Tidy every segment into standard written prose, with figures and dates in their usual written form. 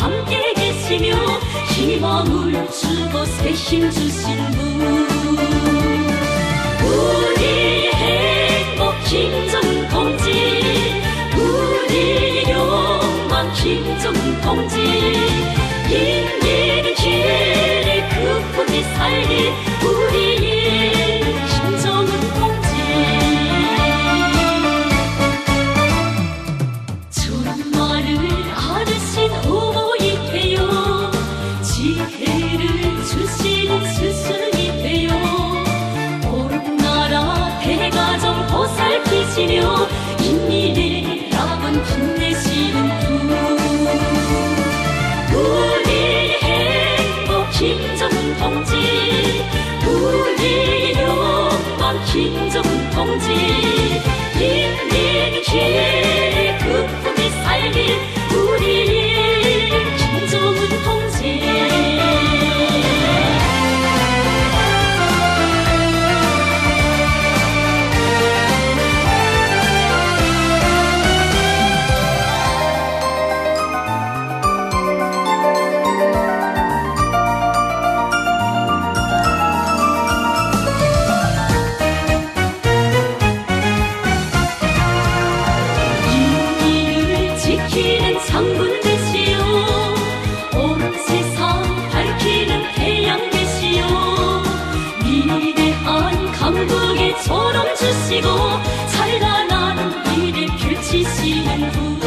함께 계시며 희망을 주고 새 힘 주신 분. 우리 행복 김정은 동지, 우리 욕망 김정은 동지, 인민의 길을 극복히 살린 우리의 김정은 동지. 정말을 알으신 후보이 되어 지혜를 주시는 스승이 되어 오른나라 대가정 보살피시며 인민의 낙원 빛내시는 분. 우리 행복 김정은 동지, 우리 욕망 김정은 동지, 인민의 길을 극복히 살린 우리의 김정은 동지. 지키는 장군 되시오, 온 세상 밝히는 태양 되시오, 위대한 강국의 조롱 주시고 찬란한 미래 펼치시는 분.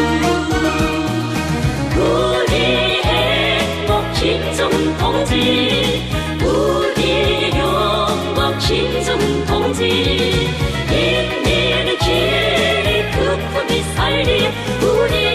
우리 행복 김정은 동지, 우리 영광 김정은 동지, 인민의 길을 극복히 살린 우리